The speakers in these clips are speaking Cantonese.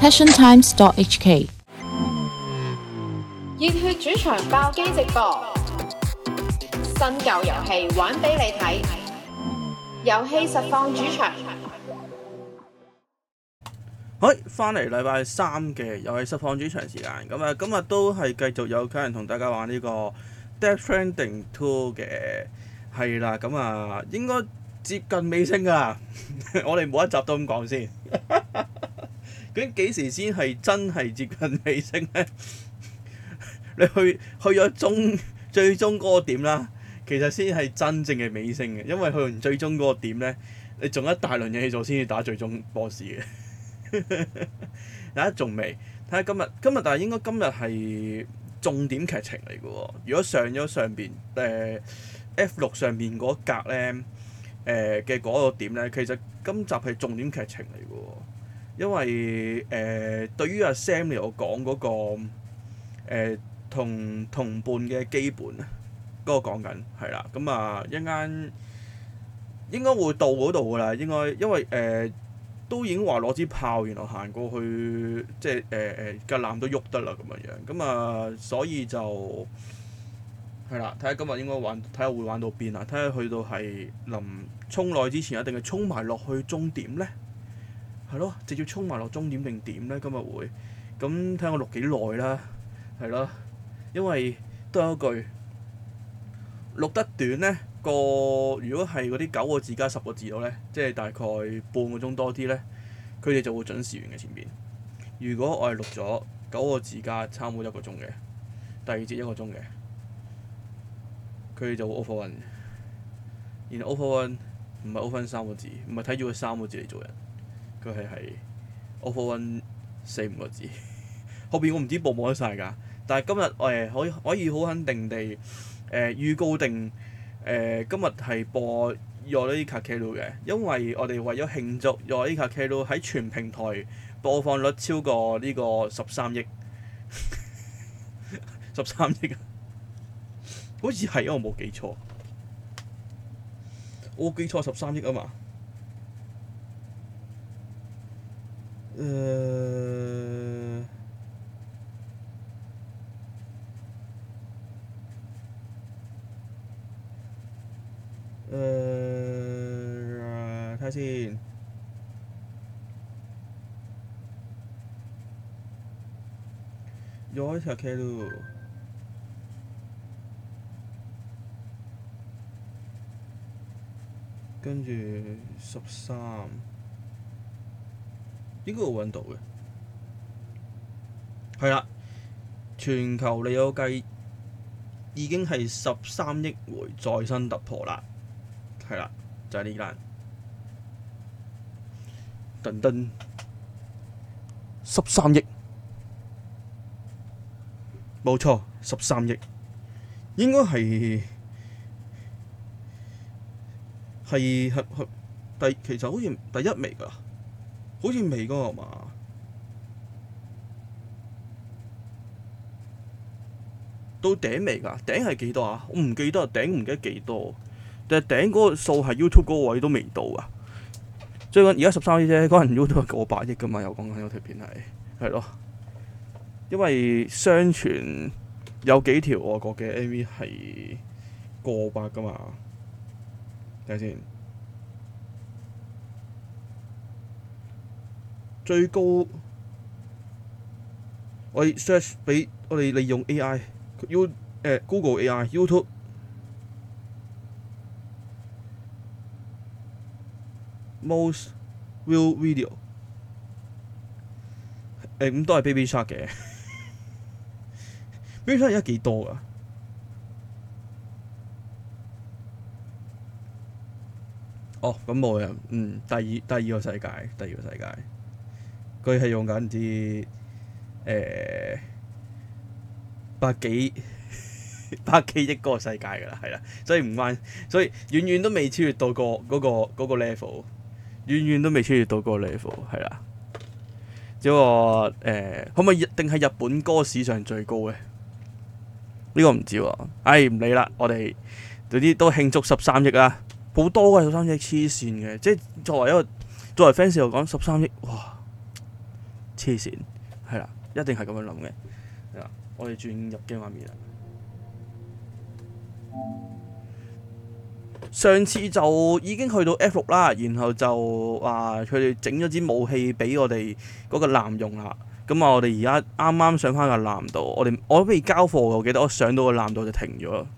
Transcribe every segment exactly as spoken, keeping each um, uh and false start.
passion times dot h k。 熱血主場爆機直播，新舊遊戲玩俾你睇，遊戲實況主場。 好，翻嚟禮拜三嘅遊戲實況主場時間，咁啊，今日都係繼續有家人同大家玩呢個 Death Stranding two 嘅，係啦，咁啊應該接近尾聲㗎啦，我哋每一集都咁講先，究竟幾時先係真係接近尾聲咧？你去去咗終最終嗰個點啦，其實先係真正嘅尾聲嘅，因為去完最終嗰個點咧，你仲有一大輪嘢去做先至打最終 boss 嘅。大家仲未睇下今日今日，但係應該今日係重點劇情嚟嘅喎。如果上咗上邊誒、呃、F 六上邊嗰格咧誒嘅嗰個點咧，其實今集係重點劇情嚟嘅喎。因為誒、呃、對於阿 Sam 嚟講嗰個誒、呃、同同伴嘅基本啊，嗰、嗰個講緊係啦。咁啊一間應該會到嗰度㗎啦，應該因為誒。呃都已經話攞支炮，然後行過去，即係誒誒架艦都喐得啦咁樣樣，咁啊所以就係啦，睇下今日應該玩，睇下會玩到邊啊？睇下去到係臨衝落去之前，一定係衝埋落去終點咧？係咯，直接衝埋落終點定點咧？今日會咁睇下我錄幾耐啦，係咯，因為都有一句錄得短咧。個如果係嗰啲九個字加十個字度咧，即係大概半個鐘多啲咧，佢哋就會準時完嘅前邊。如果我係錄咗九個字加差唔多一個鐘嘅，第二節一個鐘嘅，佢哋就會 over run。然後 over run 唔係 over run 三個字，唔係睇住佢三個字嚟做人，佢係係 over run 四五個字。後邊我唔知報唔報得晒㗎，但係今日誒可以可以好肯定地誒、呃、預告定。誒、呃、今日係播 Eureka Kilo 嘅，因為我哋為咗慶祝 Eureka Kilo 喺全平台播放率超過呢個十三億，十三億啊！好似係，因為我冇記錯，我記錯十三億啊嘛。誒、呃。誒睇下先，有一條 K 路，跟住十三，應該會揾到嘅。係啦，全球利有計已經係十三億回再新突破啦。係啦，就係呢單，噔噔，十三億，冇錯，十三億，應該係係係係第，其實好似第一未㗎，好似未㗎嘛，到頂未㗎？頂係幾多啊？我唔記得，頂唔記得幾多。但係頂嗰個數係 YouTube 嗰個位都未到啊！最近而家十三億啫，嗰陣 YouTube 係過百億㗎嘛，又講緊嗰條片係係咯，因為相傳有幾條外國嘅 M V 係過百㗎嘛，睇下先。最高我哋 search 俾我哋利用 A I，U 誒 Google A I、YouTube。Most view video 誒咁都係 Baby Shark 嘅，Baby Shark 而家幾多啊？哦，咁冇人，嗯，第二第二個世界，第二個世界，佢係用緊唔知誒百幾百幾億嗰個世界㗎啦，係啦，所以唔關，所以遠遠都未超越到個嗰個嗰個 level。遠遠都未超越到嗰個 level， 係啦。只不過誒，可唔可以定係日本歌史上最高嘅？呢、呢個唔知喎。唉，唔理啦，我哋總之都慶祝十三億啦，好多嘅十三億黐線嘅。即係作為一個作為 fans 嚟講，十三億哇， 黐線，係啦，一定係咁樣諗嘅。係啦，我哋轉入鏡畫面啦。上次就已經去到 F 六啦，然後就話佢哋整咗支武器俾我哋嗰個艦用啦。咁啊，我哋而家啱啱上翻個艦度，我哋我都未交貨嘅，我記得我上到個艦度就停咗。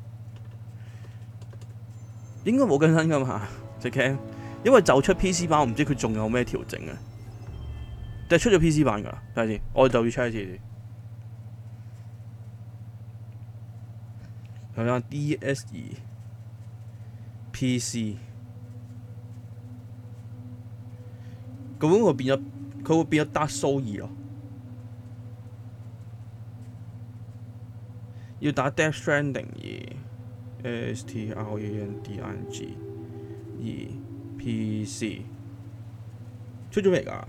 應該冇更新噶嘛隻 game，因為就出 P C 版，我唔知佢仲有咩調整啊。定係出咗 P C 版㗎啦？睇下先，我就要 check 一次。睇下 D S 二 P C， 咁會變咗，佢會變咗 Dark Souls 二咯。要打 Death Stranding 二 S T R A N D I N G 二 P C 出咗未㗎？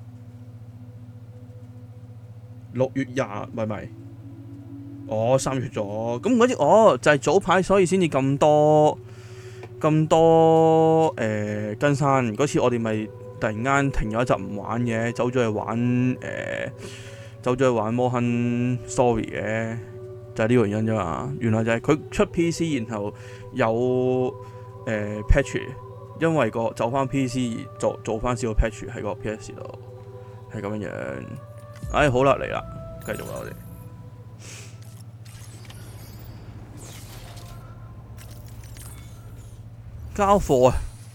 六月廿，唔係唔係，哦三月咗，咁嗰啲哦就係、是、早排，所以先至咁多咁多誒、呃、更新。嗰次我哋咪突然間停咗一集唔玩嘅，走咗去玩誒、呃，走咗去玩摩亨 Story 嘅，就係、是、呢個原因啫嘛。原來就係佢出 P C， 然後有誒、呃、patch， 因為個走翻 P C 而做做翻少個 patch 喺個 P S 度，係咁樣樣。唉，好啦，嚟啦，繼續啦，我哋交貨啊！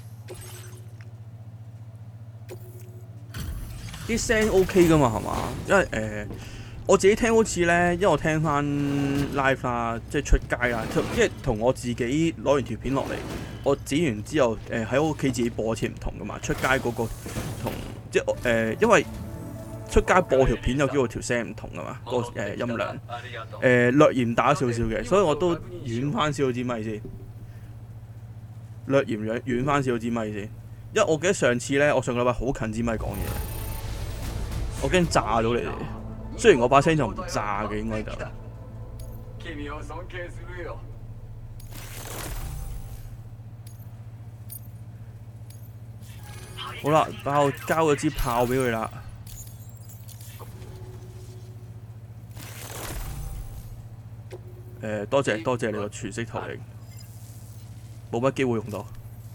啲聲 OK 噶嘛，係嘛？因為誒、呃，我自己聽好似咧，因為我聽翻 live 啦，即係出街啦，即係同我自己攞完條片落嚟，我剪完之後誒喺屋企自己播好似唔同噶嘛。出街嗰個同即係誒、呃，因為出街播條片有機會條聲唔同噶嘛，個誒、呃、音量誒、呃、略嫌打少少嘅，所以我都遠翻少少支咪先，略嫌遠遠翻少少支咪先，因為我記得上次咧，我上個禮拜好近支咪講嘢，我驚炸到你哋。雖然我把聲就唔炸嘅，應該就好啦，包交咗支炮俾佢啦。誒、呃，多謝多謝你個全息投影，冇乜機會用到。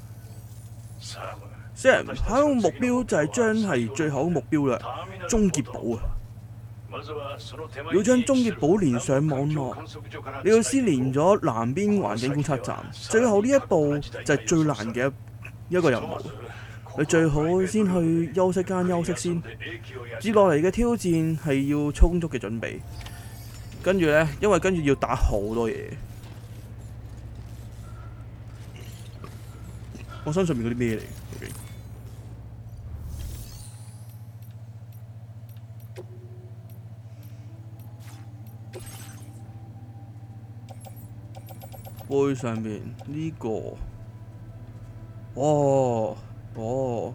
雖然下一個目標就係將係最後目標啦，終結堡啊！要將終結堡連上網絡，你要先連咗南邊環境觀察站，最後呢一步就係最難嘅一個任務。你最好先去休息間休息先。接落嚟嘅挑戰係要充足嘅準備。跟住呢，因為跟住要打好多嘢。我身上面嗰啲咩嚟？背上面呢、這個，哦哦，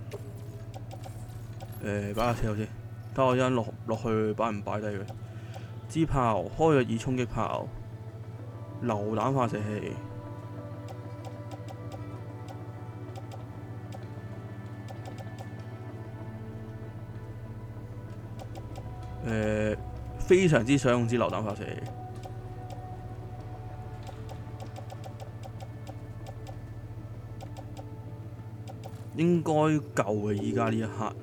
誒擺下車先，等我一陣落落去擺唔擺低佢？支炮開咗二衝擊炮，榴彈發射器，誒、呃、非常之想用支榴彈發射器。應該夠嘅，依家呢一刻。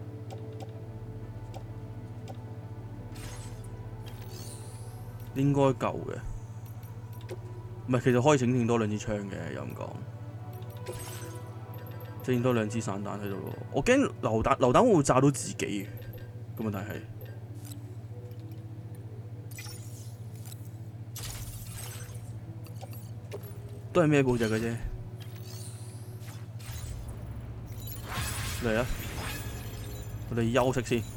應該夠嘅。唔係，其實可以整整多兩支槍嘅，又咁講。整多兩支散彈喺度咯。我驚榴彈，榴彈會唔會炸到自己嘅？個問題係。都係咩布隻嘅啫。嚟啊！我哋休息先。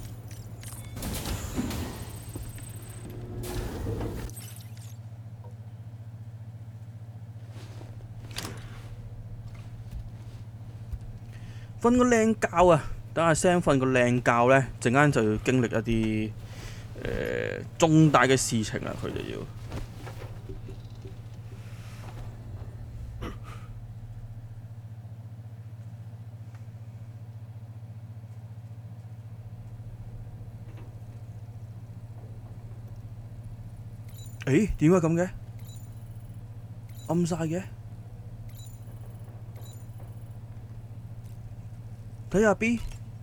瞓個靚覺啊！等阿 Sam 瞓個靚覺咧，陣間就要經歷一啲誒、呃、重大嘅事情啦，佢就要。 誒點解咁嘅？暗晒嘅？睇下 B。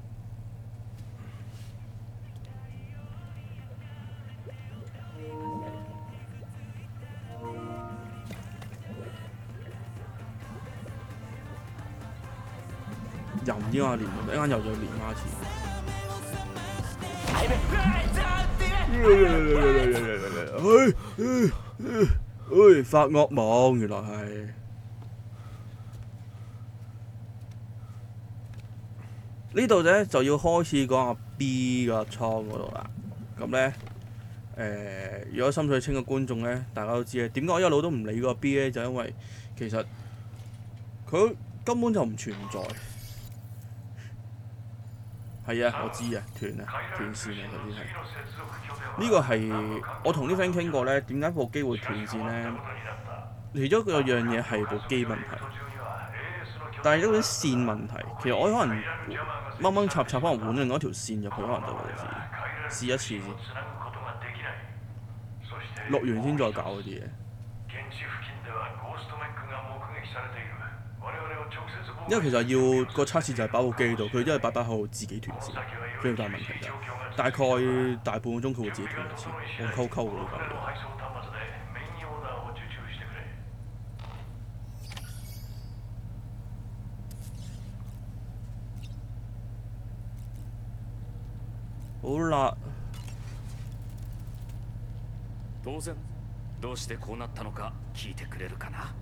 又唔知我連，一陣又再連翻一次。唉，發惡夢原來係。呢度咧就要開始講下 B 個倉嗰度啦。咁咧誒，如果深水清嘅觀眾咧，大家都知咧，點解我一路都唔理個 B 咧？就因為其實佢根本就唔存在。係啊，我知啊，斷啊，斷線啊，頭先係。呢個係我同啲 friend 傾過咧，點解部機會斷線咧？其中有樣嘢係部機問題，但係嗰啲線問題，其實我可能掹掹插插，可能換另外一條線入去，可能就會試試一次先，錄完先再搞嗰啲嘢。因為其實要個測試就係擺部機度，佢因為擺擺喺度自己斷線，最大問題就係大概大半個鐘佢會自己斷一次，我溝溝嗰啲咁嘅。好啦。 當然、どうしてこうなったのか聞いてくれるかな。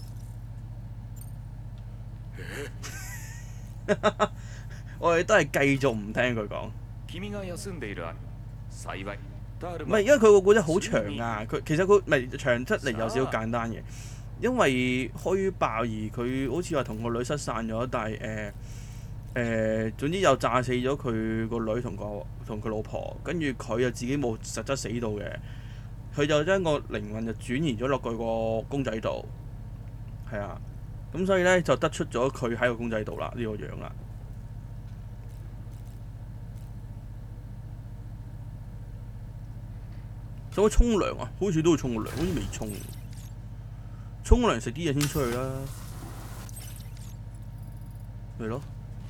我哋都係繼續唔聽佢講。 君が休んでいる間、幸い。 唔係，因為佢個故仔好長啊！佢其實佢咪長出嚟有少少簡單嘅，因為虛爆兒佢好似話同個女失散咗，但係誒誒，總之又炸死咗佢個女同個同佢老婆，跟住佢又自己冇實質死到嘅，佢就將個靈魂就轉移咗落佢個公仔度，係啊。咁所以咧就得出咗佢喺個公仔度啦，呢、這個樣啦。使唔使沖涼啊？好似都要沖個涼，好似未沖。沖個涼食啲嘢先出去啦。係咯。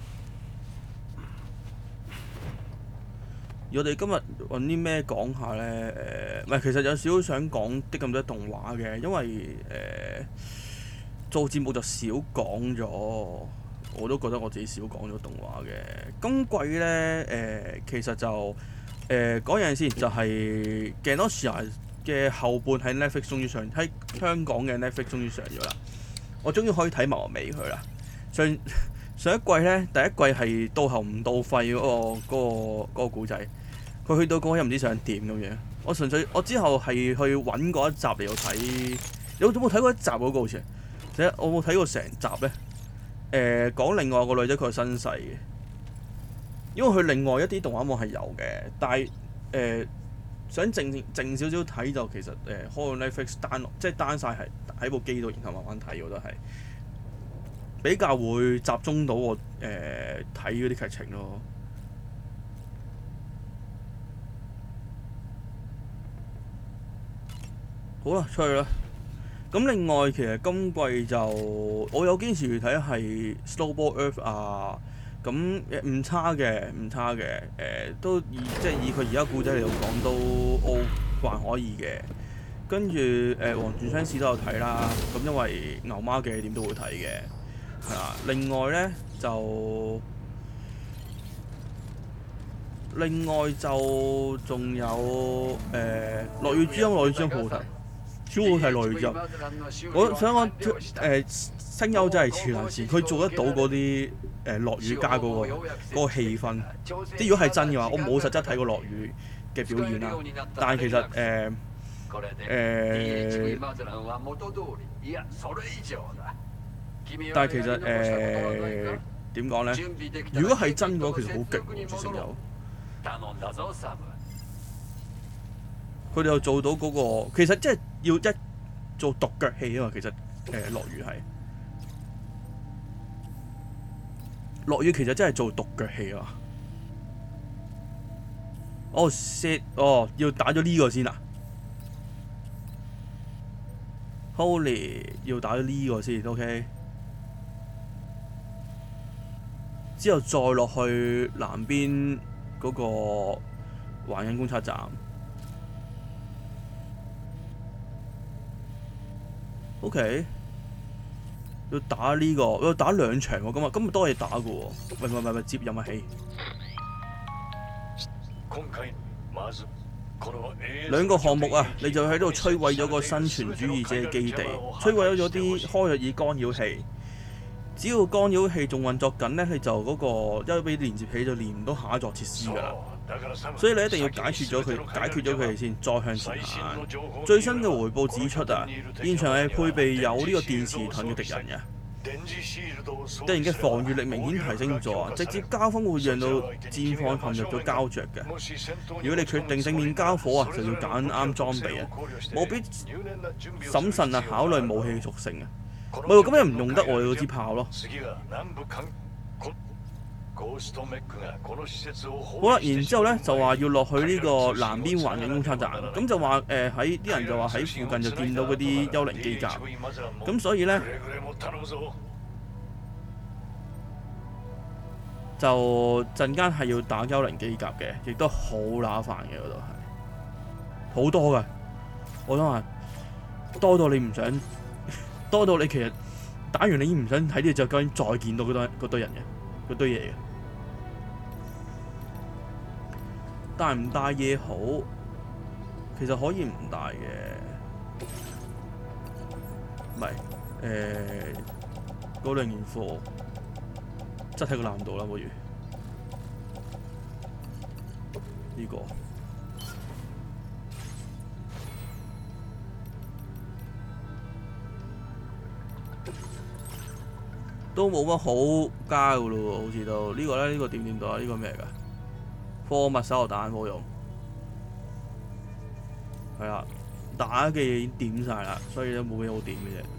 我哋今日揾啲咩講下咧？誒、呃，唔係，其實有少少想講啲咁多動畫嘅，因為誒。呃做節目就少講咗，我都覺得我自己少講咗動畫嘅。今季咧誒、呃，其實就誒講樣先，就係 Genosha 嘅後半喺 Netflix 終於上，喺香港嘅 Netflix 終於上咗啦。我終於可以睇埋尾佢啦。上上一季咧，第一季係到喉唔到肺嗰、嗰個嗰、嗰個故仔，佢、嗰個、去到嗰個又唔知想點咁樣。我純粹我之後係去揾嗰一集嚟到睇，有冇睇過一集嗰個好似？我冇睇過成集咧，誒、呃、講另外個女仔佢嘅身世嘅，因為佢另外一啲動畫網係有嘅，但係誒、呃、想靜靜少少睇就其實誒、呃、開個 Netflix down 即係 down 曬係喺部機度，然後慢慢睇，我覺得係比較會集中到我誒睇嗰啲劇情咯。好啦，出去啦。咁另外其實今季就我有堅持睇係 Snowball Earth 啊，咁唔差嘅，唔差嘅，誒、呃、都以即係以佢而家故仔嚟講都 O 還可以嘅。跟住誒《黃泉相士》都有睇啦，咁因為牛媽嘅點都會睇嘅，係啦。另外咧就另外就仲有誒《落雨之音》，《落雨之音》好好睇。超好睇落雨之後，我想講誒聲優真係超難視，佢做得到嗰啲誒落雨加嗰、嗰個嗰、嗰個氣氛。即係如果係真嘅話，我冇實質睇過落雨嘅表演啦，但係其實誒誒、呃呃，但係其實誒點講咧？如果係真嘅話，其實好勁喎，啲聲優。佢哋又做到嗰、嗰個，其實即係要一做獨腳戲啊嘛。其實誒落雨係落雨，其實真係做獨腳戲啊。哦 shit 哦，要打咗呢個先啊！ Holy 要打呢個先 ，OK。之後再落去南邊嗰個環境觀察站。OK。要打呢、這個，要打兩場喎，咁啊，今日多嘢打嘅喎。喂喂喂喂，接任啊起。兩個項目啊，你就喺度摧毀咗個生存主義者嘅基地，摧毀咗啲開日爾干擾器。只要干擾器仲運作緊呢，你就嗰個一俾連接起就連唔到下一座設施㗎啦。所以你一定要解決咗佢，解決咗佢哋先，再向前行。最新嘅回報指出啊，現場係配備有呢個電磁盾嘅敵人嘅。敵人嘅防禦力明顯提升咗，直接交鋒會讓到戰況陷入咗膠着嘅。如果你決定正面交火啊，就要揀啱裝備啊，務必審慎啊考慮武器屬性啊。唔係喎，咁又唔用得我嗰支炮咯。好啦，然之後咧就話要落去呢個南邊環境觀察站，咁就話誒喺啲人就話喺附近就見到嗰啲幽靈機甲，咁所以咧就陣間係要打幽靈機甲嘅，亦都好乸煩嘅嗰度係好多㗎，我想話多到你唔想，多到你其實打完你已經唔想睇呢隻究竟再見到嗰堆嗰堆人嘅嗰堆嘢嘅。帶唔帶嘢好？其實可以唔帶嘅，唔係誒嗰兩件貨，執喺個籃度啦，不如呢個都冇乜好加噶咯喎，好似都呢個咧，呢個點點到啊？呢個咩嚟㗎？貨物手榴彈冇用，係啦，打嘅嘢已經點晒啦，所以都冇咩好點嘅啫。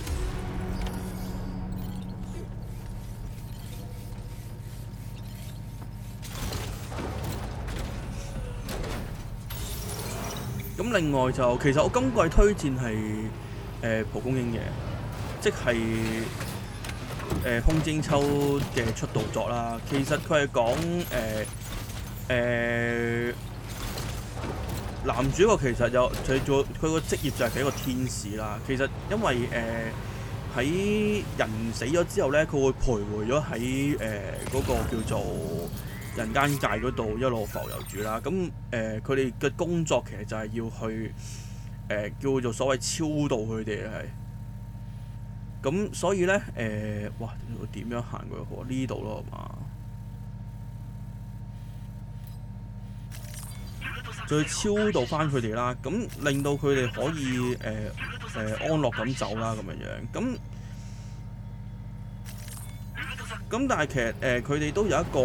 咁另外就其實我今季推薦係誒蒲公英嘅，即係誒、呃、空精秋嘅出道作啦。其實佢係講誒。呃誒、呃、男主角其實有佢做佢個職業就係一個天使啦。其實因為誒喺、呃、人死咗之後咧，佢會徘徊咗喺誒嗰個叫做人間界嗰度一路浮遊住啦。咁誒佢哋嘅工作其實就係要去誒、呃、叫做所謂超度佢哋係。咁所以咧誒、呃，哇！點樣行過去呢度咯？係嘛？再超度翻佢哋啦，咁令到佢哋可以誒誒、呃呃、安樂咁走啦，咁樣樣。咁咁但係其實誒佢哋都有一個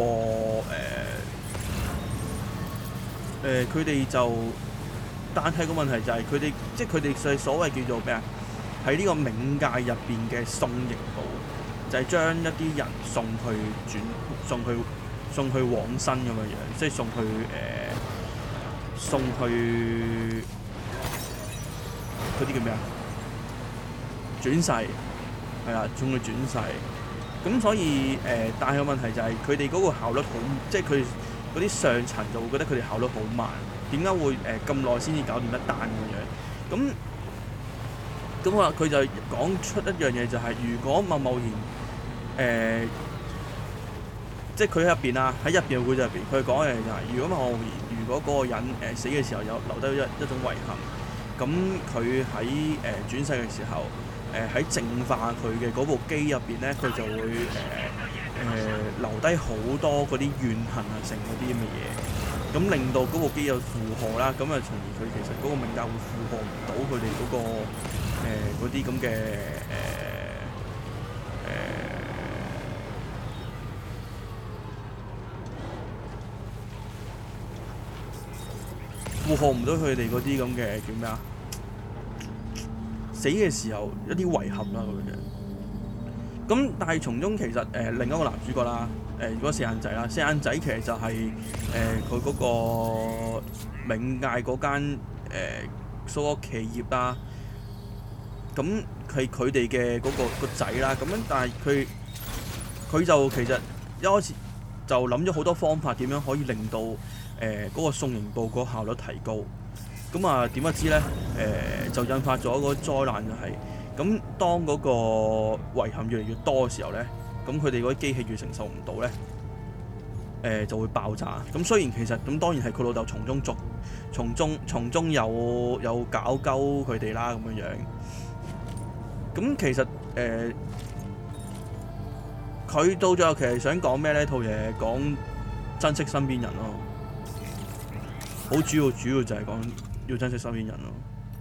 誒誒佢哋就，但係個問題就係佢哋即係佢哋係所謂叫做咩啊？喺呢個冥界入邊嘅送刑部，就係、是、將一啲人送去轉送去送去往生咁樣樣，即係送去誒。呃送去嗰啲叫咩啊？轉世係啦，送去轉世。咁所以誒、呃，但係個問題就係佢哋嗰個效率好，即係佢嗰啲上層就會覺得佢哋效率好慢。點解會誒咁耐先至搞掂一單咁樣？咁咁啊，佢就講出一樣嘢，就係如果貿貿然誒，即係佢喺入邊啊，喺入邊嘅故事入邊，佢講嘅嘢就係、是、如果貿貿然。如果嗰個人誒、呃、死嘅時候有留低一一種遺憾，咁佢喺誒轉世嘅時候，誒喺淨化佢嘅嗰部機入邊咧，佢就會誒誒、呃呃、留低好多嗰啲怨恨啊，成嗰啲咁嘅嘢，咁令到嗰部機有負荷啦，咁啊從而佢其實嗰個冥界會負荷唔到佢哋嗰個誒嗰啲咁嘅誒誒。負荷唔到佢哋嗰啲咁嘅叫咩啊？死嘅時候一啲遺憾啦咁樣。咁但係從中其實誒、呃、另一個男主角啦，誒、呃、如果四眼仔啦，四眼仔其實就係誒佢嗰個冥界嗰間誒所謂企業啦。 咁係佢哋嘅嗰個個仔啦。咁樣但係佢佢就其實一開始就諗咗好多方法，點樣可以令到誒嗰、呃嗰個送刑部個效率提高。咁啊點不知咧誒、呃、就引發咗嗰個災難就係、是、咁，當嗰個遺憾越嚟越多嘅時候咧，咁佢哋嗰啲機器越承受唔到咧。誒、呃、就會爆炸。咁雖然其實咁當然係佢老豆從中逐從中從中有有搞鳩佢哋啦咁樣樣。咁其實誒佢、呃、到最後其實想講咩呢？套嘢講珍惜身邊人咯，好主要主要就係講要珍惜身邊人咯。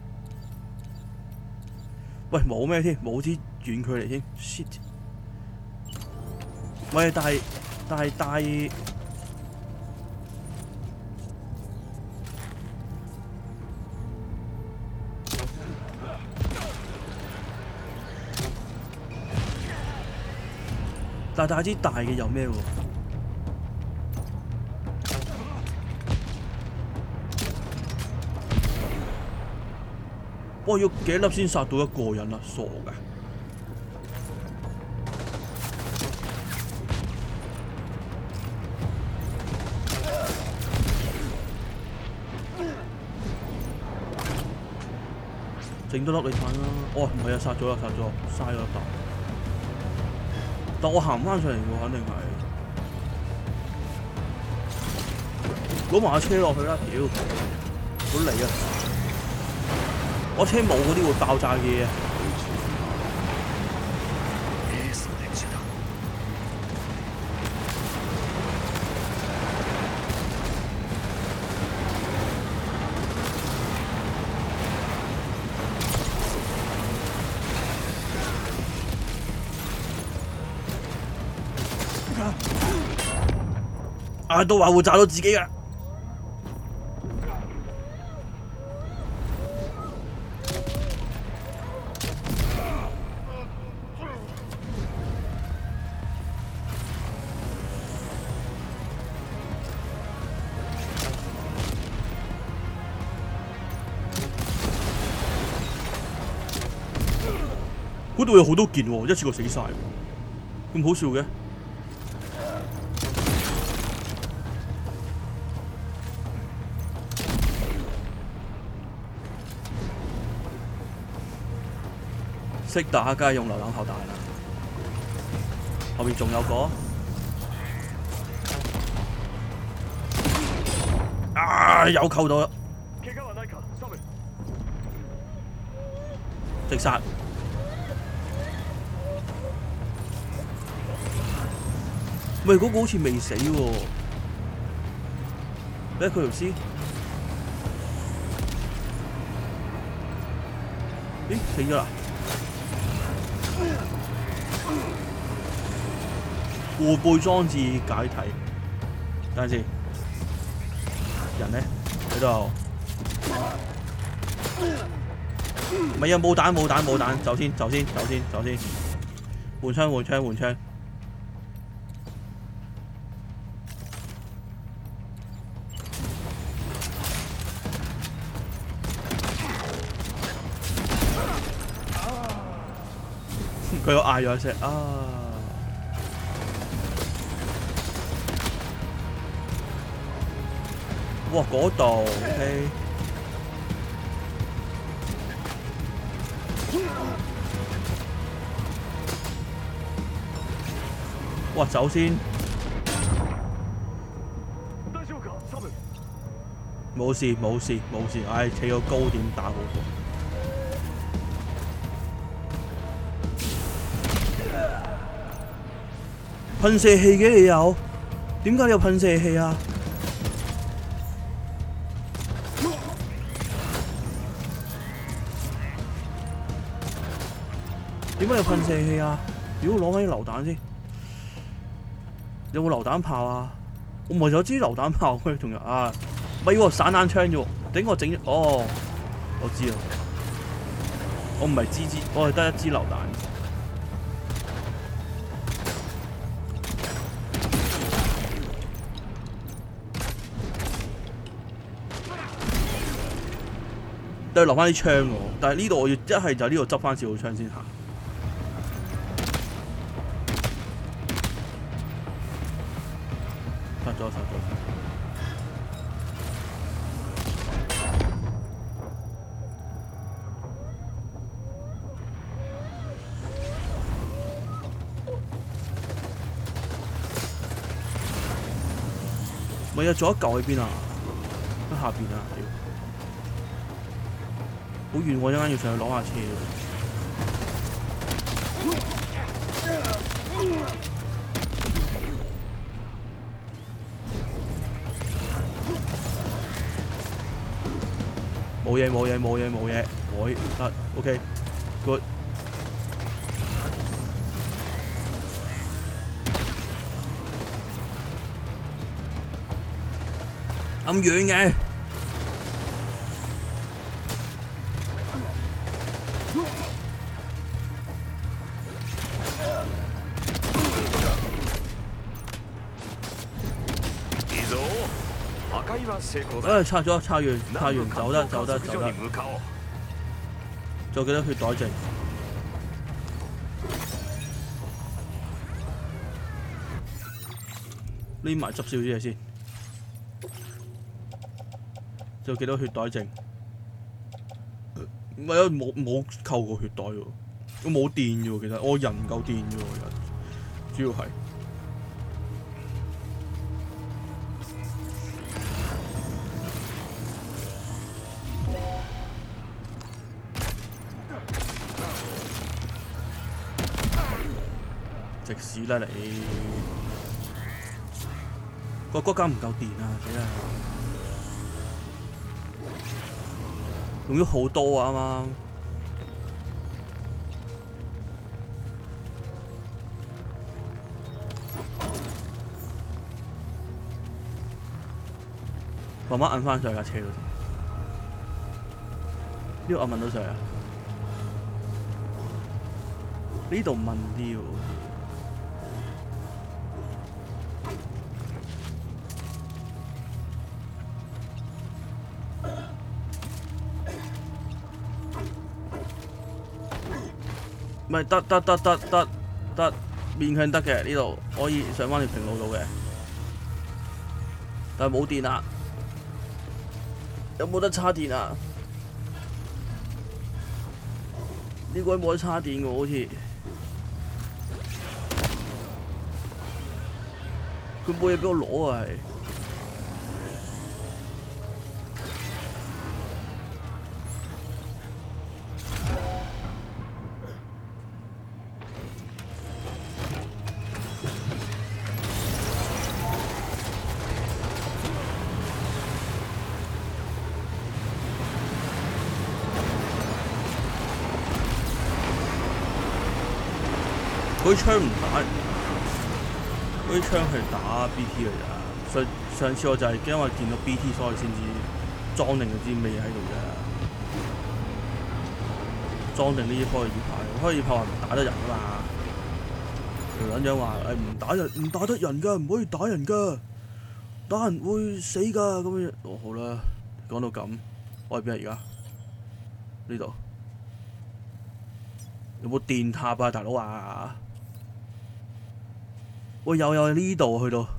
喂，冇咩添，冇啲遠距離添 shit。喂，但係但係但係。但係大支大嘅有咩喎？哇！要幾粒先殺到一個人啊？傻㗎！整多粒你睇啦。哦，唔係啊，殺咗啦，殺咗，嘥咗一啖。但我行唔翻上嚟喎，肯定係攞埋架車落去啦！屌，好嚟啊！我車冇嗰啲會爆炸嘅嘢。啊！都話會炸到自己㗎。嗰度有好多件喎，一次過死晒，咁好笑嘅。識打梗係用榴彈炮彈啦，後面仲有個啊，有扣到啦，直殺。喂，嗰個好似未死喎，睇佢條屍，咦，死咗啦！護背裝置解體，等陣先，人呢？喺度，唔係啊，冇彈冇彈冇彈，走先走先走先走先，換槍換槍換槍。佢又嗌咗一聲啊！哇，嗰度 OK。哇，走先。冇事冇事冇事，唉，企個高點打好過。噴射器嘅你有？點解你有噴射器啊？點解有噴射器啊？屌，攞翻啲榴彈先。有冇榴彈炮啊？我唔係有支榴彈炮咩？仲有啊？咪喎，散彈槍啫喎。頂我整哦，我知啦。我唔係支支，我係得一支榴彈。 都要留翻啲槍喎。但係呢度我要一係就呢度執翻少號槍先行。殺咗殺咗。咪啊！仲有一嚿喺邊啊？喺下邊啊！屌，好遠喎！一陣間要上去攞下車冇嘢冇嘢冇嘢冇嘢，喂得 OK good。咁遠嘅，誒拆咗拆完拆完走得走得走得，仲有幾多血袋剩？匿埋執少啲嘢先。仲有幾多血袋剩？唔係啊，冇冇扣過血袋喎，我冇電嘅喎，其實我人唔夠電嘅喎，主要係食屎啦你！個骨架唔夠電啊！死啦！用咗好多啊！啱啱慢慢摁翻上架車度先。呢度我問到上啊？呢度問啲喎。唔係得得得得得得，勉強得嘅呢度可以上翻條平路度嘅，但係冇電啊！有冇得叉電啊？呢個冇得叉電喎，好似佢冇嘢俾我攞啊！係。嗰啲槍唔打，嗰啲槍係打 B T 㗎咋。上上次我就係因為見到 B T 所以先至裝定嗰支尾喺度啫。裝定呢啲開爾炮，開爾炮話唔打得人㗎嘛。條撚樣話誒唔打人，唔打得人㗎，唔可以打人㗎，打人會死㗎咁樣。哦好啦，講到咁，我喺邊啊而家？呢度有冇電塔啊大佬啊？喂，有有呢度去到。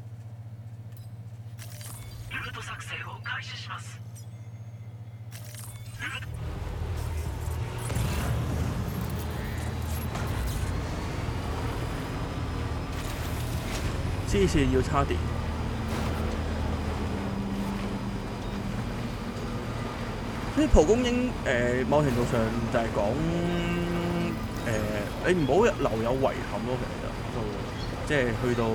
黐線要叉電。所以蒲公英誒、呃、某程度上就係講誒你唔好留有遺憾咯，其實就。即係去到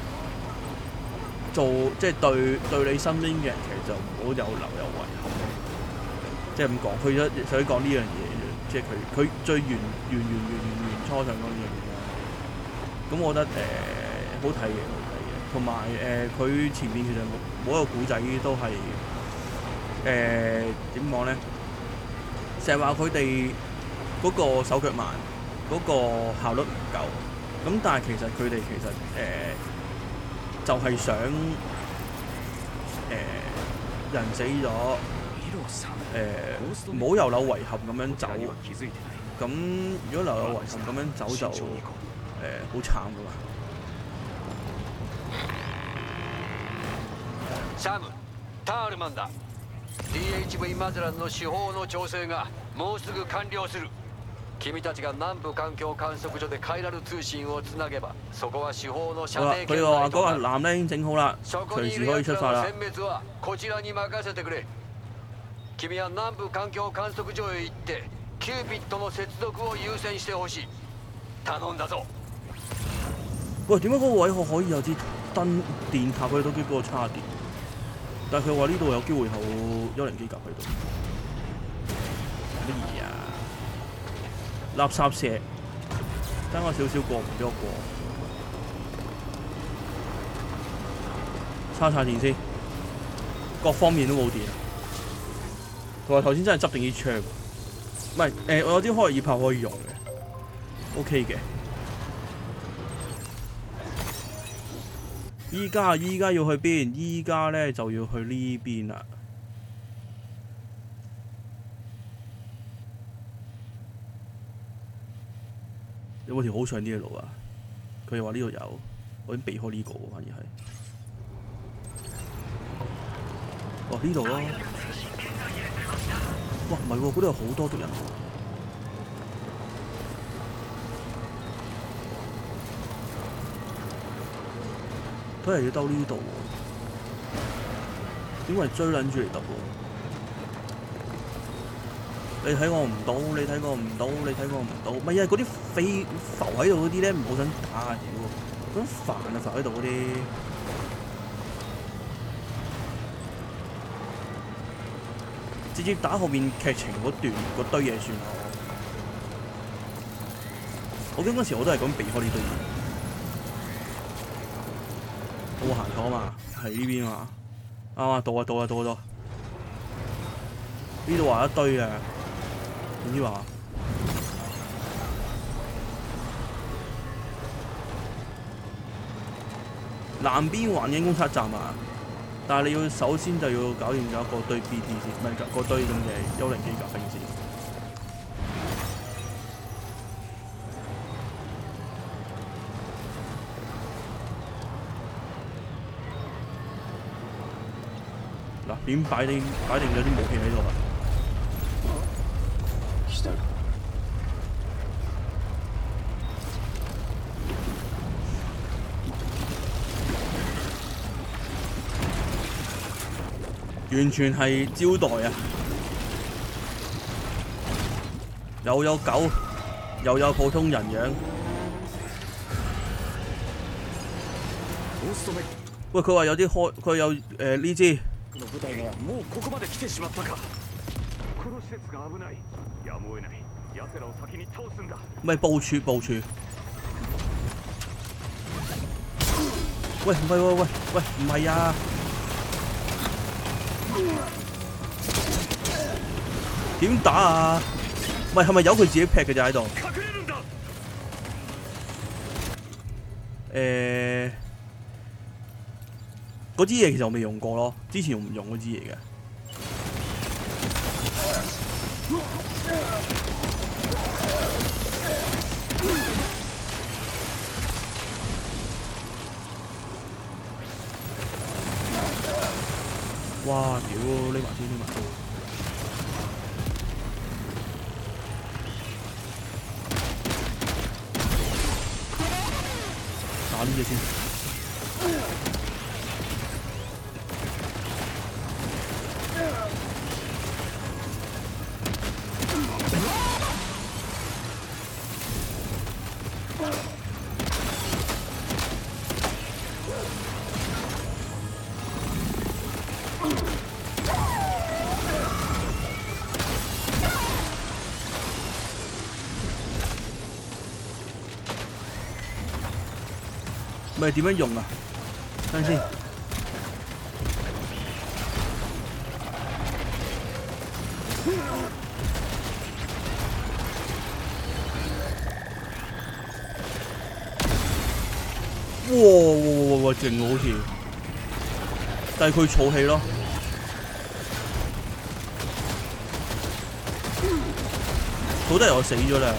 做，即係對對你身邊嘅人，其實就唔好有留有遺憾。即係咁講，佢想想講呢樣嘢，即係佢佢最原原原原原原初想講呢樣嘢。咁我覺得誒、呃、好睇嘅，好睇嘅。同埋誒佢前面其實每一個古仔都係誒點講咧？成日話佢哋嗰個手腳慢，嗰、嗰個效率唔夠。咁但係其實佢哋其實誒、呃、就係、是、想誒、呃、人死咗， 誒唔好又有遺憾咁樣走。咁如果留有遺憾咁樣走就誒好慘噶嘛。 サム、タールマンだ。ディーエイチブイ マゼランの手法の調整がもうすぐ完了する。君たちが南部環境観測所でカイラル通信をつなげば、そこは手法の射程圏内となる。 佢話嗰個艦咧已經整好啦，隨時可以出發啦。 殲滅はこちらに任せてくれ。君は南部環境観測所へ行って、キューピットの接続を優先してほしい。頼んだぞ。 喂，點解嗰個位可以有支燈電塔去到機嗰個叉電？但係佢話呢度有機會有幽靈機甲喺度。乜嘢啊？垃圾石，爭我少少過唔俾我過。叉叉電先，各方面都冇電。佢話頭先真係執定啲槍，唔係誒，我有啲開熱炮可以用嘅 ，OK 嘅。依家依家要去邊？依家咧就要去呢邊啦。有冇條好長啲嘅路啊？佢又話呢度有，我已經避開呢個喎，反而係。哦，呢度咯。哇，唔係喎，嗰度有好多敵人喎。佢係要兜呢度喎，點解追撚住嚟揼喎？你睇我唔到，你睇我唔到，你睇我唔到，唔係啊！嗰啲飛浮喺度嗰啲咧，唔好想打啊！屌，咁煩啊！浮喺度嗰啲，直接打後面劇情嗰段嗰堆嘢算啦。我驚嗰時我都係咁避開呢堆嘢。我行錯啊嘛，係呢邊嘛，啱啊，到啊到啊到啊到！呢度話一堆嘅，點知話？南邊環境觀察站啊，但係你要首先就要搞掂咗嗰堆 B T 先，唔係嗰堆咁嘅幽靈機甲兵先。嗱，點擺定擺定咗啲武器喺度啊？完全係招待啊！又有狗，又有普通人樣。喂，佢話有啲開，佢有誒呢支。 の部隊がもうここまで来てしまったか。この施設が危ない。やむを得ない。奴らを先に倒すんだ。 咪部署部署。喂，唔係喎，喂喂，唔係啊！點打啊？喂，係咪由佢自己劈嘅咋喺度？誒。嗰支嘢其實我未用過咯，之前唔用嗰支嘢嘅。哇！屌，匿埋先，匿埋先。打呢隻先。咪點樣用啊？等陣先。哇哇哇哇！勁好似，但係佢儲氣咯。 好多人我死咗啦。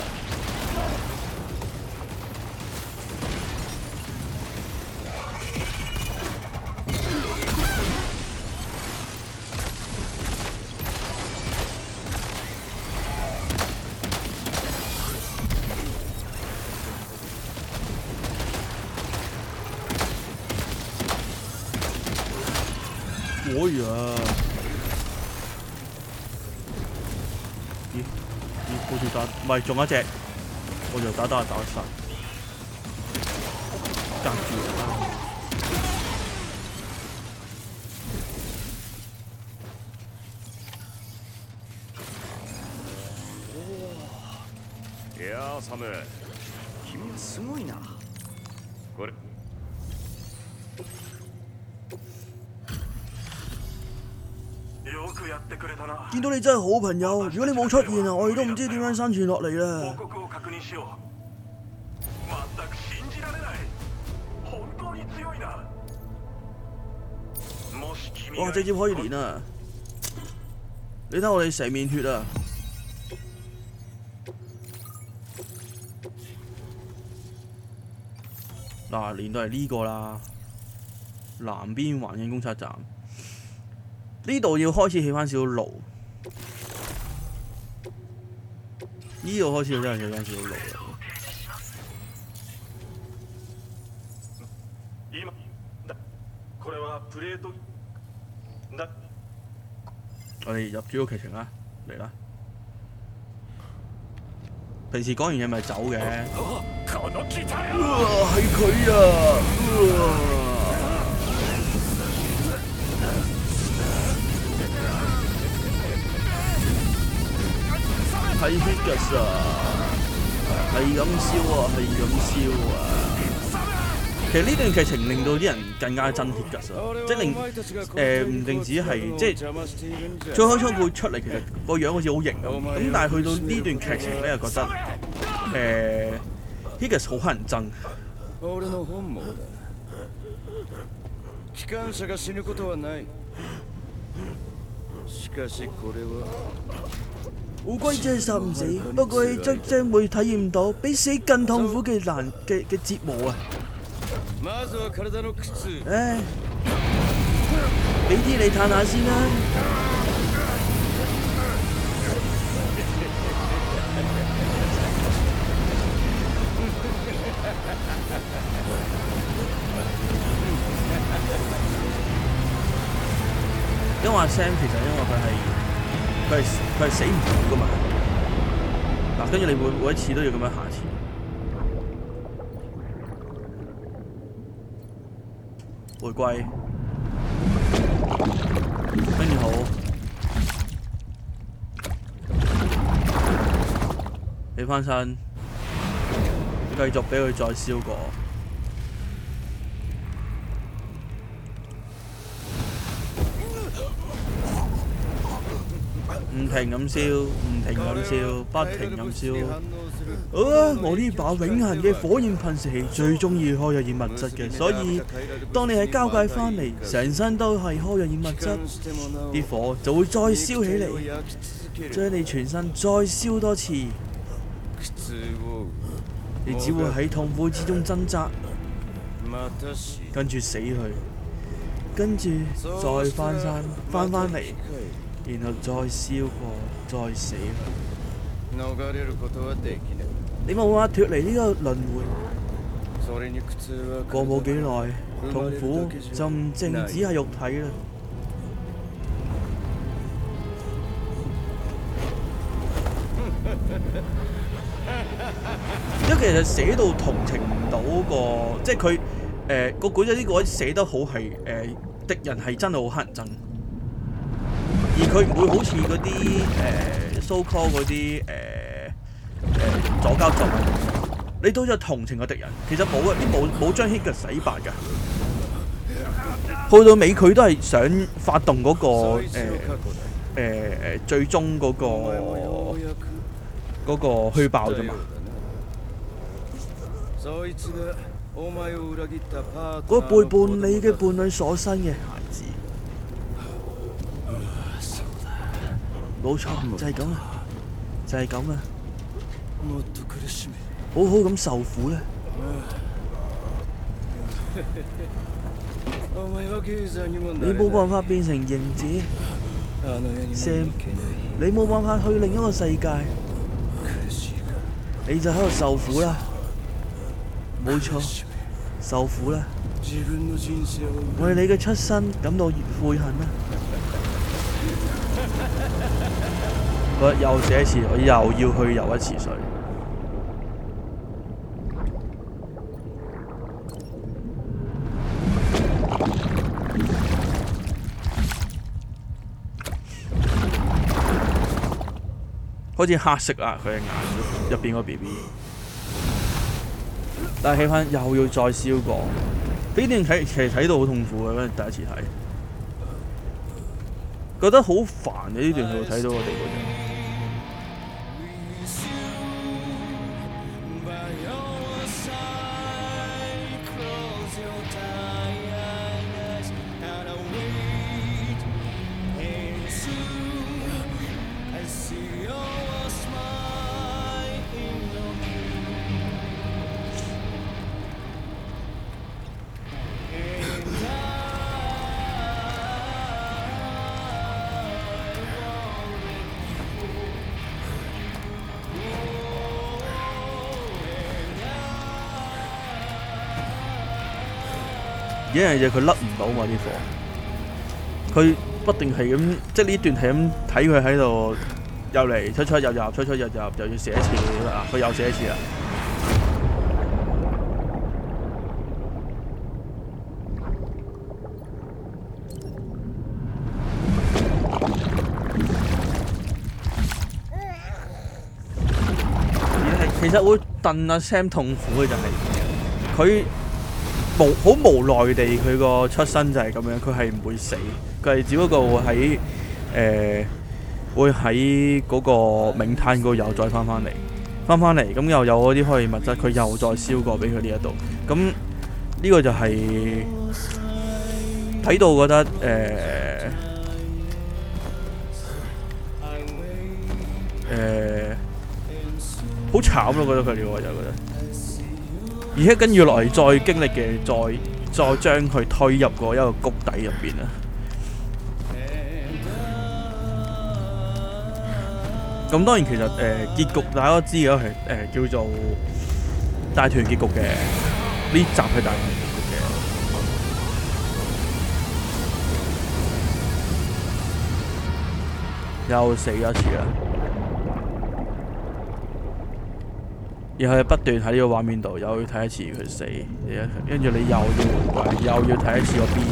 可以啊！咦咦，好似打唔係仲有一隻，我就打打打殺，隔住啦。 いやーサム、君はすごいな。これ。 見到你真係好朋友，如果你冇出現啊，我哋都唔知點樣生存落嚟啦。哇！直接可以連啊！你睇我哋成面血啊！嗱，連到係呢個啦，南邊環境觀察站。呢度要開始起翻少少路，呢度開始真係起翻少少路啦。我哋入主要劇情啦，嚟啦！平時講完嘢咪走嘅。哇！係佢啊！係 Higas 啊，係咁燒啊，係咁燒啊！其實呢段劇情令到啲人更加憎 Higas 啊，即係令誒唔定止係即係最開初佢出嚟，其實個樣好似好型咁，咁但係去到呢段劇情咧，又覺得誒 Higas 好乞人憎。烏龜真係殺唔死，不過你將將會體驗到比死更痛苦嘅難嘅嘅折磨啊！唉，俾啲你嘆下先啦。因為阿 Sam 其實因為佢係。佢係佢係死唔到噶嘛，嗱，跟住你每每一次都要咁樣下次。回歸，跟住好，起翻身，繼續俾佢再燒過。唔停咁燒，唔停咁燒，不停咁燒。啊！我呢把永恆嘅火焰噴射器最中意開藥染物質嘅，所以當你喺交界翻嚟，成身都係開藥染物質，啲火就會再燒起嚟，將你全身再燒多次。你只會喺痛苦之中掙扎，跟住死去，跟住再翻山翻返嚟。然後再燒過，再死去。你冇辦法脫離呢個輪迴。過冇幾耐，痛苦就唔淨止係肉體啦。因為其實寫到同情唔到個，即係佢誒個古仔呢個位寫得好係誒敵人係真係好乞人憎。而佢唔會好似嗰啲誒 so call 嗰啲誒誒左膠作品，你都有同情個敵人，其實冇啊，啲冇冇將 Higas 洗白㗎。去到尾佢都係想發動嗰、那個誒誒誒最終嗰、那個嗰、那個虛爆啫嘛。嗰個背叛你嘅伴侶所生嘅孩子。冇錯，就係咁啊，就係咁啊。 好好咁受苦咧。你冇辦法變成影子 ，Sam， 你冇辦法去另一個世界，你就喺度受苦啦。冇錯，受苦啦。為你嘅出身感到悔恨啦。我又寫一次，我又要去游一次水。好似黑色啊！佢嘅眼入邊個 B B， 但係起翻又要再燒過。呢段睇其實睇到好痛苦嘅，第一次睇，覺得好煩嘅呢段佢睇到個地步。一樣嘢佢甩唔到嘛啲貨，佢不定係咁，即係呢段係咁睇佢喺度入嚟出出入入出出入入，又要寫一次啊！佢又寫一次啦。而係其實會戥阿 Sam 痛苦嘅就係佢。無好無奈地，佢個出身就係咁樣，佢係唔會死，佢係只不過會喺誒、呃、會喺嗰個冥灘嗰度又再翻翻嚟，翻翻嚟咁又有嗰啲可疑物質，佢又再燒過俾佢呢一度，咁呢個就係睇到覺得誒誒好慘咯，覺得佢哋我就覺得。而且跟住落嚟再經歷嘅，再再將佢推入過一個谷底入邊啊！咁當然其實誒、呃、結局大家都知嘅係誒叫做大團結局嘅，呢集係大團結局嘅，又死咗一次啦！然後不斷喺呢個畫面度，又要睇一次佢死，跟住你又要回歸，又要睇一次個 B。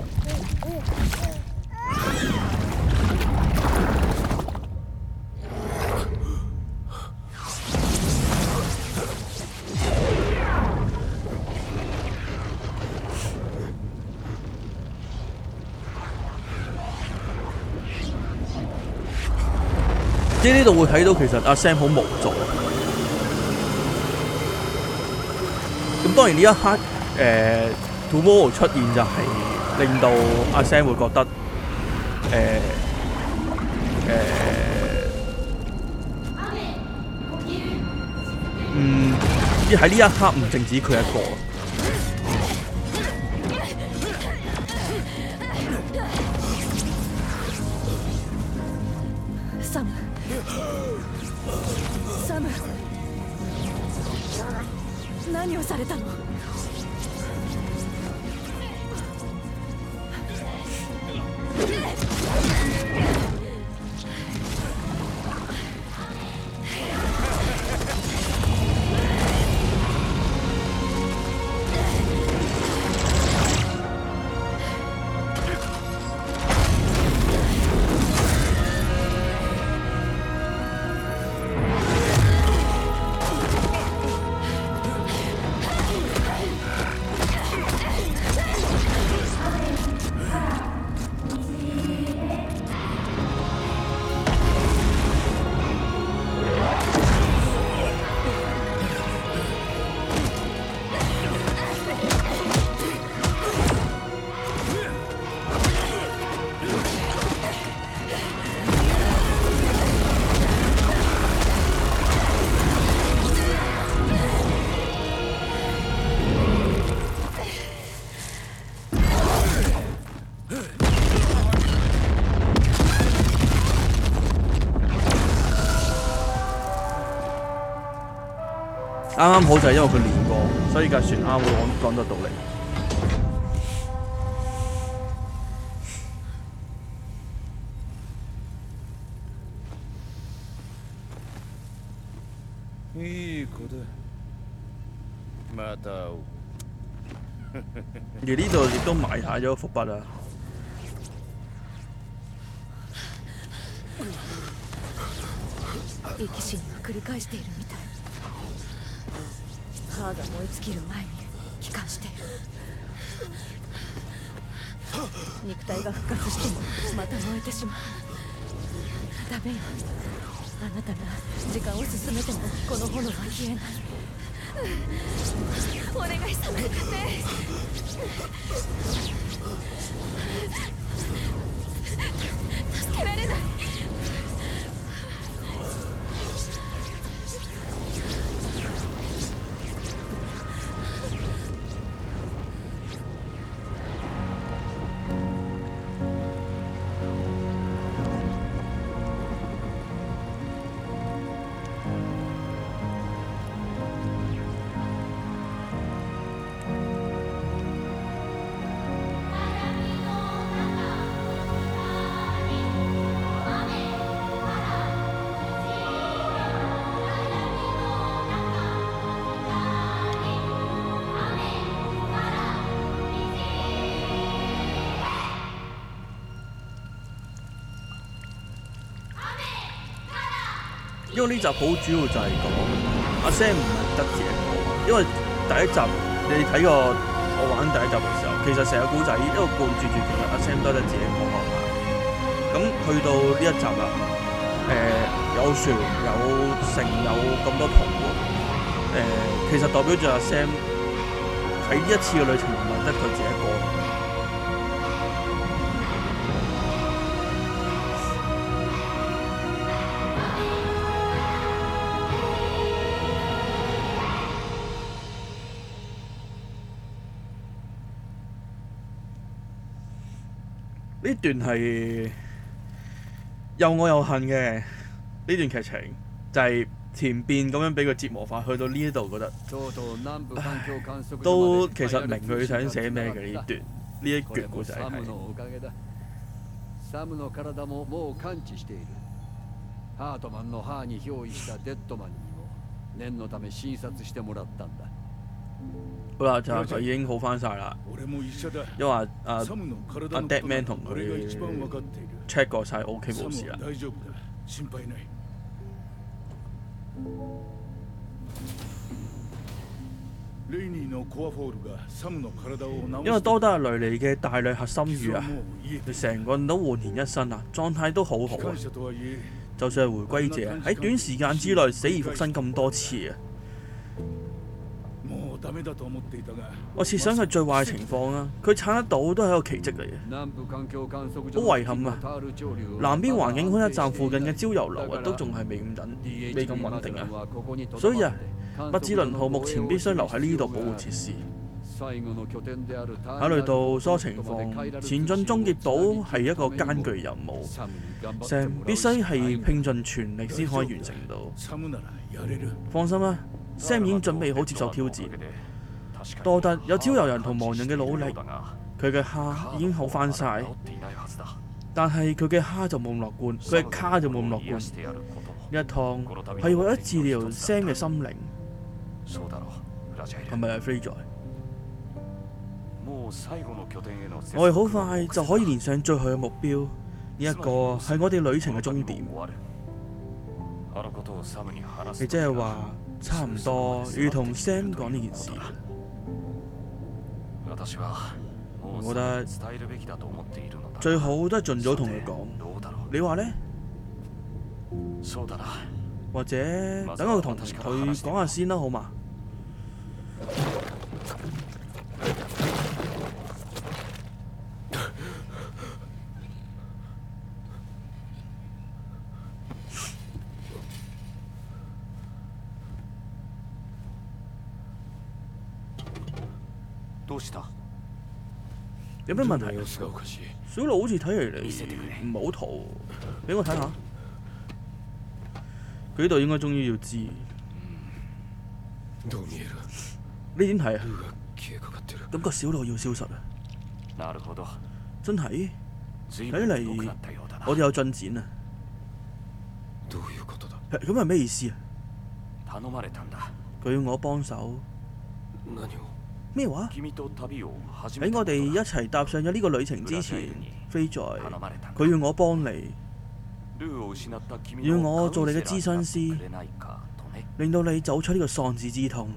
即係呢度會睇到其實阿 Sam 好無助。咁當然呢一刻，誒、呃、Tomorrow 出現就係令到阿 Sam 會覺得，誒、呃、誒、呃，嗯，喺呢一刻唔淨止佢一個。 Sam Sam 何をされたの？ 啱好就係因為佢練過，所以架船啱好講講得到嚟。 いい子だ。また会おう。 而呢度亦都埋下咗伏筆啊！ 生き死にを繰り返しているみたい。歯が燃え尽きる前に帰還している。肉体が復活してもまた燃えてしまう。ダメよ。あなたが時間を進めてもこの炎は消えない。お願いさねえ。助けられない。 因為呢集好主要就係講阿 Sam 唔係得自己一個，因為第一集你睇過我玩第一集嘅時候，其實成個故仔一路貫注住，其實阿 Sam 都係得自己一個學下。咁去到呢一集啦，誒、呃、有船有城有咁多同伴，誒、呃、其實代表住阿 Sam 喺呢一次嘅旅程唔係得佢自己一個。呢段係又愛又恨嘅呢段劇情，就係、是、前邊咁樣俾佢折磨法，去到呢一度覺得，都其實明佢想寫咩嘅呢段呢一段故仔係。サムの体ももう完治している。ハートマンの母に憑依したデッドマンにも念のため診察してもらったんだ。好啦，就佢已經好翻晒啦。因為啊啊 Deadman 同佢 check 過晒 OK 冇事啦。因為多德係雷尼嘅大量核心語啊，佢成個人都煥然一新啊，狀態都好好啊。就算係回歸者喺短時間之內死而復生咁多次啊！我設想佢最壞嘅情況啊，佢撐得到都係一個奇蹟嚟嘅。好遺憾啊！南邊環境觀測站附近嘅焦油流啊，都仲係未咁穩，未咁穩定啊。所以啊，麥哲倫號目前必須留喺呢度保護設施。考慮到所有情況，前進終結島係一個艱巨任務，成必須係拼盡全力先可以完成到。放心啦。Sam 已經準備好接受挑戰。多特有焦油人同亡人嘅努力，佢嘅蝦已經好翻晒，但係佢嘅蝦就冇咁樂觀，佢嘅卡就冇咁樂觀。呢一趟係為咗治療 Sam 嘅心靈，係咪啊 Freyjoy？ 我哋好快就可以連上最後嘅目標，呢一個係我哋旅程嘅終點。你即係話？差唔多要同 Sam 講呢件事，我覺得最好都係盡早同佢講。你話呢？或者等我同佢講下先啦，好嘛？有咩問題？小路好似睇嚟嚟唔係好妥，俾我睇下。佢呢度應該終於要知。 どう見える？ 你點睇啊？ ルーが消えかかってる。 感覺小路要消失啊！ なるほど。 真係睇睇嚟我哋有進展啊！ どういうことだ？ 咁係咩意思啊？ 頼まれたんだ。 佢要我幫手何を？ 咩話？ 君と旅を始め喺我たことだ。 哋一齊踏上咗呢個旅程之前，飛在佢要我幫你， ルーを失った君要の我做你嘅諮詢カウンセ師ラーになってくれないかとね。 令到你走出呢個喪子之痛。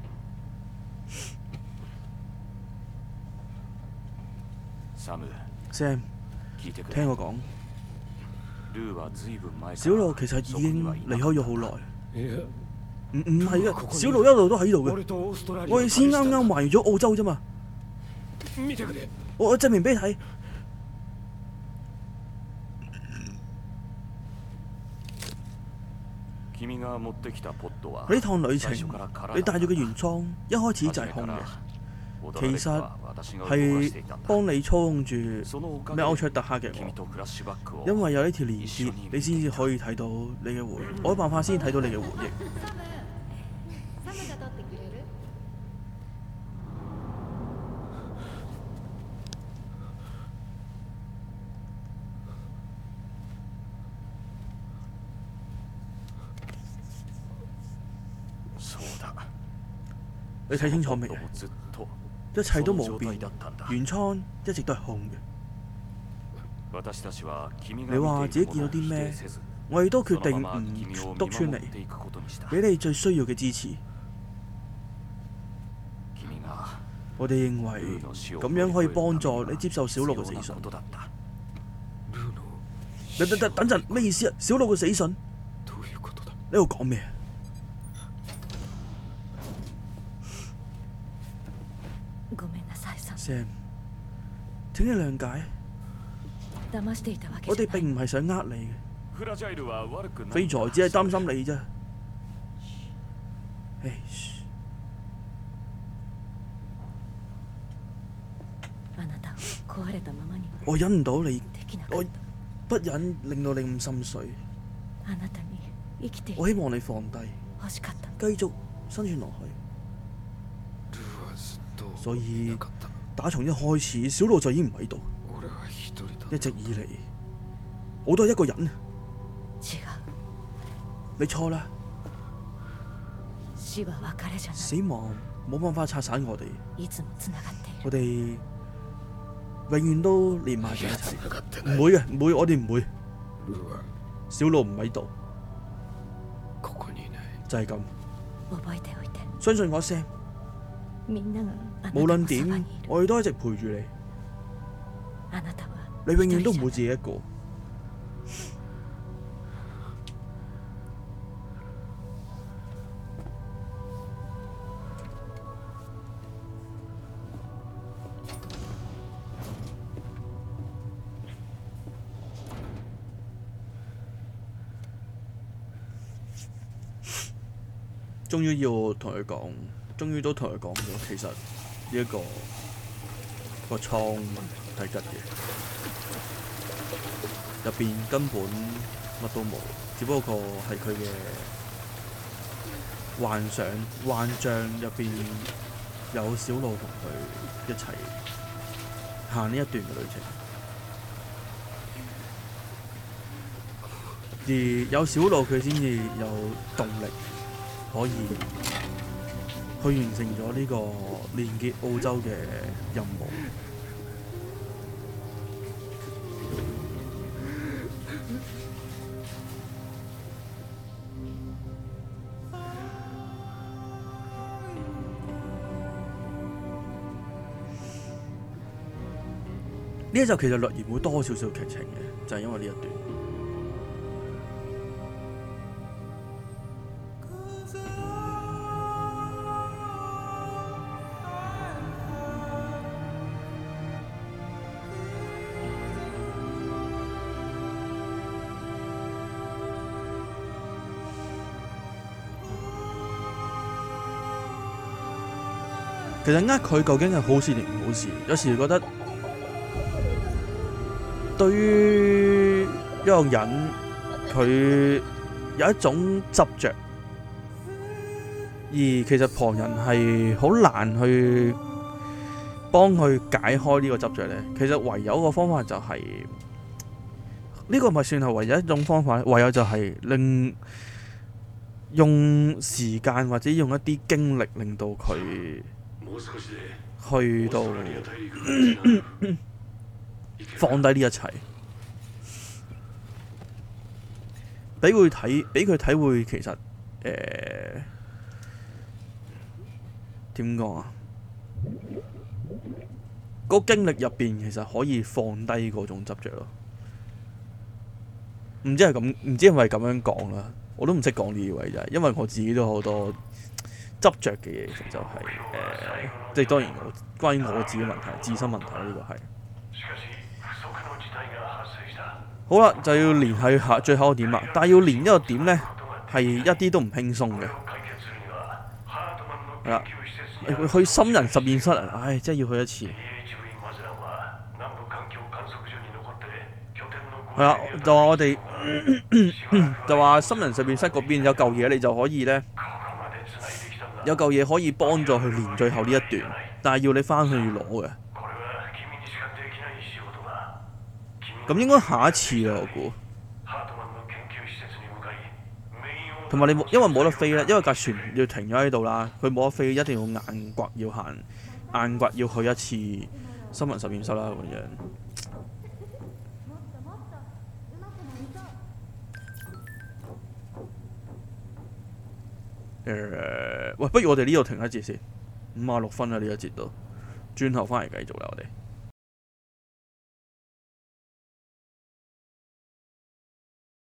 サム、 Sam， 聞いてくれ。 聽我講， ルーはずいぶん前から小路其實已經離開咗好耐。 いや唔唔係啊，小路一路都喺度嘅。 俺とオーストラリア我哋先啱啱環完咗澳洲啫嘛。 見てくれ。 我我證明俾你睇。 君が持ってきたポットは呢趟旅程最初から空だ你帶咗嘅原裝一開始就係空嘅，其實係幫你操控住咩歐卓特克嘅我，因為有呢條連結，你先至可以睇到你嘅回，我有辦法先睇到你嘅回憶。 サムが取ってくれる？ そうだ。 你睇清楚未？ ずっと一切都冇變その狀態だったんだ。 原倉一直都係空嘅。 私たちは君你話が自己見到啲咩？我哋都決定唔督穿嚟，俾你最需要嘅支持。我哋認為咁樣可以幫助你接受小路嘅死訊。等等等等陣，咩意思啊？小路嘅死訊？你喺度講咩啊ごめんなさい、サム。 ？Sam，請你諒解， 騙していたわけ我哋じゃない。 並唔係想呃你嘅。 フラジャイルは悪くない。 飛財只係擔心你啫。唉， あなたを壊れたままに我忍唔到你， できなかっ我不忍令到你咁心碎。 た。あなたに生きてい我希望你放低， 欲しかった。 繼續生存落去。所以打從一開始，小路就已經唔喺度。一直以嚟，我都係一個人。 違う。 你錯啦， 死は別れじゃない。 死亡冇辦法拆散我哋， いつもつながっている。 我哋永遠都連埋在一齊。唔會嘅，唔會，我哋唔會。小路唔喺度，就係咁。 覚えておいて。 相信我聲， みんながあなた無論のそばに點いる。， 我哋都一直陪住你。 あなたは你永遠都唔會一人じゃない。 自己一個。終於要同佢講，終於都同佢講咗，其實呢、這、一個個倉係吉嘅，入邊根本乜都冇，只不過係佢嘅幻想幻象入邊有小路同佢一齊行呢一段嘅旅程，而有小路佢先至有動力。可以去完成咗呢個連結澳洲嘅任務。呢一集其實略然會多少少劇情嘅，就係、是、因為呢一段。其實呃佢究竟係好事定唔好事？有時覺得對於一個人，佢有一種執着，而而其實旁人係好難去幫佢解開呢個執着咧。其實唯有一個方法就係、是、呢、這個咪算係唯有一種方法，唯有就係令用時間或者用一啲經歷令到佢去到放低呢一切，俾佢睇，俾佢體會其實誒點講啊？個經歷入邊其實可以放低嗰種執着咯。唔知係咁，唔知係咪咁樣講啦？我都唔識講呢啲位就係，因為我自己都好多執着嘅嘢，其實就係、是、誒、呃，即係當然我關於我自己問題、自身問題呢、這個係。好啦，就要連係下最後一個點啦，但係要連呢個點呢，係一啲都唔輕鬆嘅。係啦，去深人實驗室啊！唉，真係要去一次。係啦，就話我哋就話深人實驗室嗰邊有嚿嘢，你就可以呢，有嚿嘢可以幫助去連最後呢一段，但係要你翻去攞嘅。咁應該下一次啦，我估。同埋你冇，因為冇得飛咧，因為架船要停咗喺度啦，佢冇得飛，一定要硬掘，要行硬掘，要去一次深人實驗室啦咁樣。誒、呃，喂，不如我哋呢度停一節先，五十六分啦呢一節都，轉頭翻嚟繼續啦我哋。